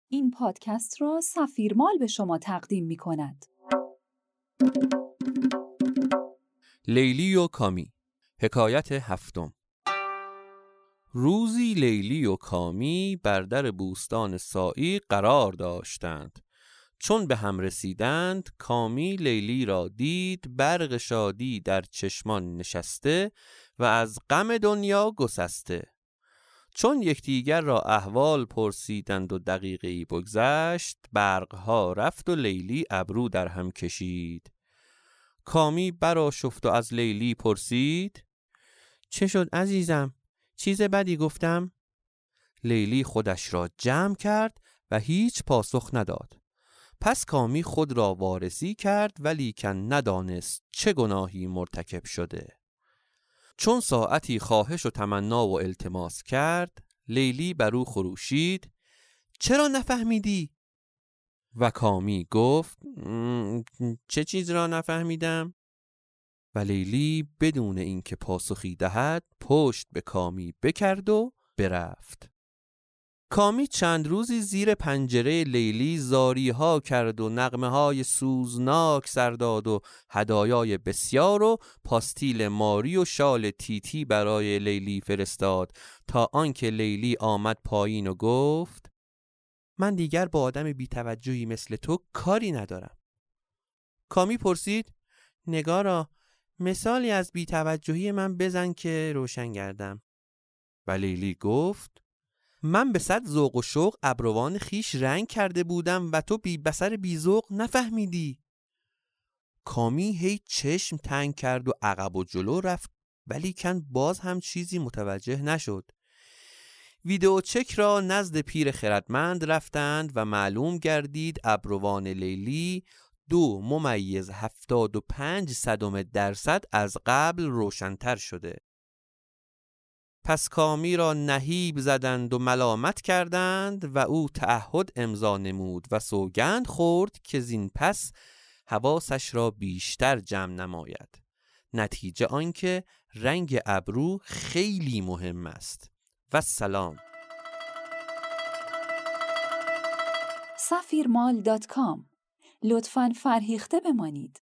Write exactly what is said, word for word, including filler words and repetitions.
این پادکست را سفیرمال به شما تقدیم می کند. لیلی و کامی، حکایت هفتم. روزی لیلی و کامی بر در بوستان سائی قرار داشتند. چون به هم رسیدند، کامی لیلی را دید برق شادی در چشمان نشسته و از غم دنیا گسسته. چون یکدیگر را احوال پرسیدند و دقیقه‌ای بگذشت، برقها رفت و لیلی ابرو در هم کشید. کامی برآشفت و از لیلی پرسید: چه شد عزیزم؟ چیز بدی گفتم؟ لیلی خودش را جمع کرد و هیچ پاسخ نداد. پس کامی خود را وارسی کرد ولیکن ندانست چه گناهی مرتکب شده. چون ساعتی خواهش و تمنا و التماس کرد، لیلی بر او خروشید: چرا نفهمیدی؟ و کامی گفت: چه چیز را نفهمیدم؟ و لیلی بدون اینکه پاسخی دهد پشت به کامی بکرد و برفت. کامی چند روزی زیر پنجره لیلی زاری ها کرد و نغمه های سوزناک سر داد و هدایای بسیار و پاستیل ماری و شال تیتی برای لیلی فرستاد، تا آنکه لیلی آمد پایین و گفت: من دیگر با آدم بی‌توجهی مثل تو کاری ندارم. کامی پرسید: نگارا، مثالی از بی‌توجهی من بزن که روشن گردم. و لیلی گفت: من به صد ذوق و شوق ابروان خیش رنگ کرده بودم و تو بی بصر بی ذوق نفهمیدی. کامی هی چشم تنگ کرد و عقب و جلو رفت ولیکن باز هم چیزی متوجه نشد. ویدئو چک را نزد پیر خردمند رفتند و معلوم گردید ابروان لیلی دو ممیز هفتاد و پنج صدم درصد از قبل روشن‌تر شده. پس کامی را نهیب زدند و ملامت کردند و او تعهد امضا نمود و سوگند خورد که زین پس حواسش را بیشتر جمع نماید. نتیجه آنکه رنگ ابرو خیلی مهم است. و سلام. سفیرمال دات کام. لطفاً فرهیخته بمانید.